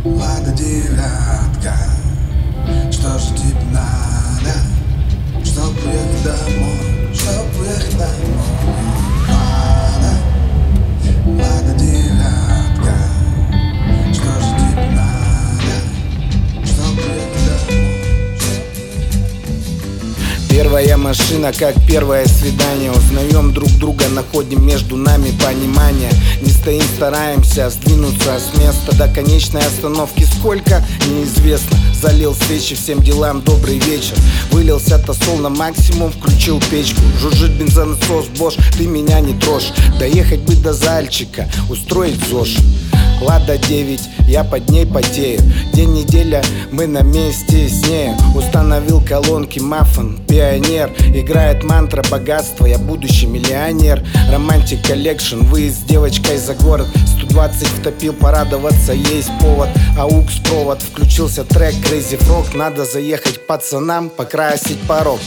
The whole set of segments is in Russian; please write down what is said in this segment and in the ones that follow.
Лада девятка, что же тебе надо? Чтоб уехать домой, чтоб уехать домой. Лада девятка, что же тебе надо? Чтоб уехать домой. Первая машина, как первое свидание. Узнаем друг друга, находим между нами понимание. Не стоим, стараемся сдвинуться с места. До конечной остановки сколько, неизвестно. Залил свечи всем делам, добрый вечер. Вылился тосол на максимум, включил печку. Жужжит бензонасос, Bosch, ты меня не трожь. Доехать бы до Зальчика, устроить ЗОЖ. Лада 9, я под ней потею. День, неделя, мы на месте с ней. Установил колонки, маффин, пионер. Играет мантра богатства, я будущий миллионер. Романтик коллекшн, выезд с девочкой за город. 120 втопил, порадоваться есть повод. AUX провод, включился трек Crazy Frog. Надо заехать пацанам, покрасить порог.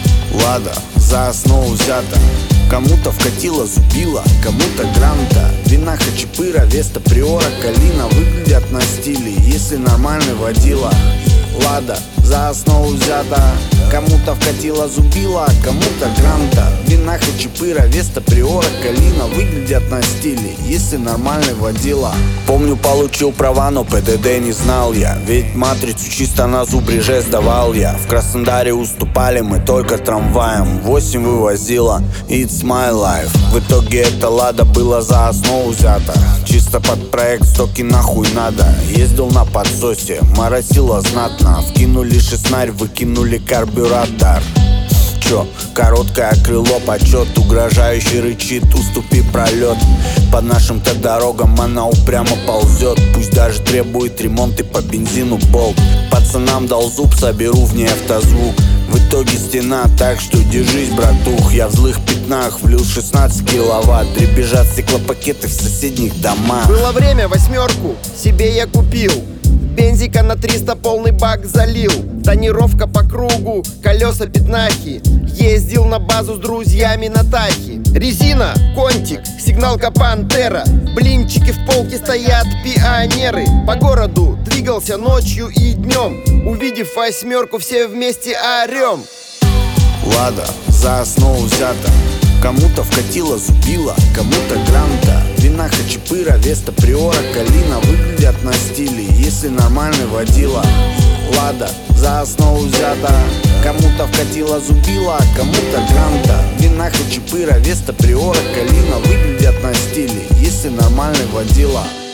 Лада за основу взята. Кому-то вкатила зубила, кому-то гранта. Вина хачапыра, Веста Приора, Калина выглядят на стиле, если нормальный водила. Лада за основу взята. Кому-то вкатила зубила, кому-то гранта. Вина хачапыра, Веста Приора, Калина выглядят на стиле, если нормальный водила. Помню, получил права, но ПДД не знал я. Ведь матрицу чисто на зубреже сдавал я. В Краснодаре уступали мы только трамваем. 8 вывозила, it's my life. В итоге эта Лада была за основу взята. Чисто под проект, стоки нахуй надо. Ездил на подсосе, моросило знатно. Вкинули шестнарь, выкинули карбюратор. Чё, короткое крыло, почет. Угрожающий рычит, уступи пролет. По нашим-то дорогам она упрямо ползет. Пусть даже требует ремонт и по бензину болт. Пацанам дал зуб, соберу в ней автозвук. В итоге стена, так что держись, братух. Я в злых пятнах влил 16 киловатт. Дребезжат стеклопакеты в соседних домах. Было время, восьмерку себе я купил. Бензика на 300 полный бак залил. Тонировка по кругу, колеса пятнахи. Ездил на базу с друзьями на тахи. Резина, контик, сигналка Пантера. Блинчики в полке стоят пионеры. По городу двигался ночью и днем. Увидев восьмерку, все вместе орем. Лада за основу взята. Кому-то вкатила зубила, кому-то гранта. Вина хачапыра, Веста Приора, Калина выглядят на стиле, если нормальный водила. Лада за основу взята. Кому-то вкатила зубила, кому-то гранта. Вина хачапыра, Веста Приора, Калина выглядят на стиле, если нормальный водила.